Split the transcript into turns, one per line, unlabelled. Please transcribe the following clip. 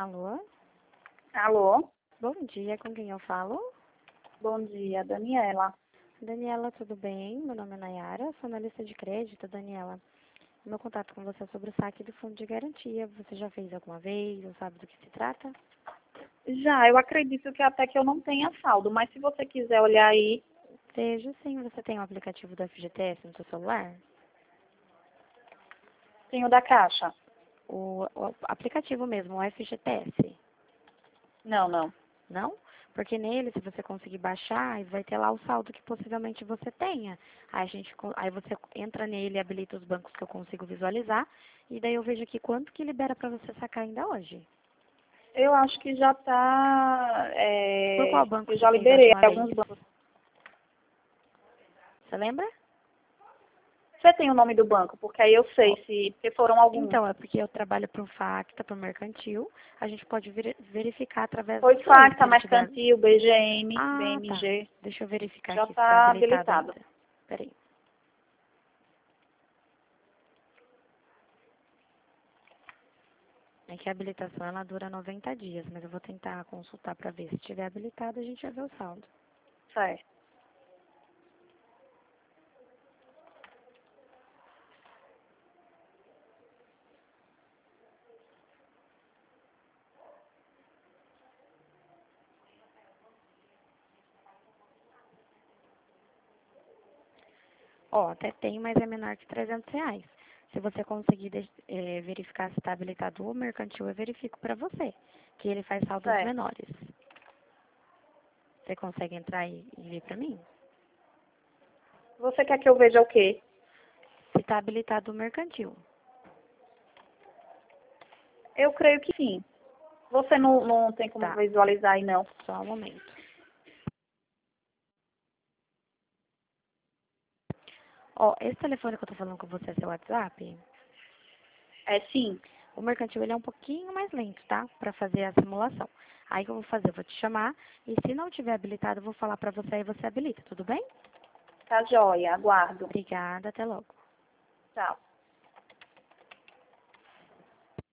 Alô?
Alô?
Bom dia, com quem eu falo?
Bom dia, Daniela.
Daniela, tudo bem? Meu nome é Nayara, sou analista de crédito, Daniela. Meu contato com você é sobre o saque do fundo de garantia. Você já fez alguma vez ou sabe do que se trata?
Já, eu acredito que até que eu não tenha saldo, mas se você quiser olhar aí,
Vejo sim, você tem o aplicativo do FGTS no seu celular?
tem o da Caixa.
O aplicativo mesmo, o FGTS.
Não.
Não? Porque nele, se você conseguir baixar, vai ter lá o saldo que possivelmente você tenha. Aí você entra nele, habilita os bancos que eu consigo visualizar, e daí eu vejo aqui quanto que libera para você sacar ainda hoje.
Eu acho que já tá.
Por qual banco
Eu
você
já
fez a
liberei
última vez?
alguns bancos.
Você lembra?
Você tem o nome do banco? Porque aí eu sei se. Porque foram alguns.
Então, é porque eu trabalho para o Facta, para o Mercantil. A gente pode verificar através
Foi
dos dois,
Facta,
se ele tiver...
Mercantil, BGM,
Ah, tá.
BMG.
Deixa eu verificar
Já
aqui se está
está
habilitado
habilitado.
ainda. Peraí. É que a habilitação ela dura 90 dias, mas eu vou tentar consultar para ver. Se estiver habilitado, a gente vai ver o saldo.
Certo.
Ó, até tem, mas é menor que R$ 300. Se você conseguir verificar se está habilitado o mercantil, eu verifico para você, que ele faz saldos
Certo.
menores. Você consegue entrar e ver para mim?
Você quer que eu veja o quê?
Se está habilitado o mercantil.
Eu creio que sim. Você não tem como
Tá,
visualizar aí, não.
só um momento. Ó, esse telefone que eu tô falando com você é seu WhatsApp?
É sim.
O mercantil ele é um pouquinho mais lento, tá? Para fazer a simulação. Aí o que eu vou fazer? Eu vou te chamar e se não tiver habilitado, eu vou falar para você e você habilita, tudo bem?
Tá joia. Aguardo.
Obrigada, até logo.
Tchau.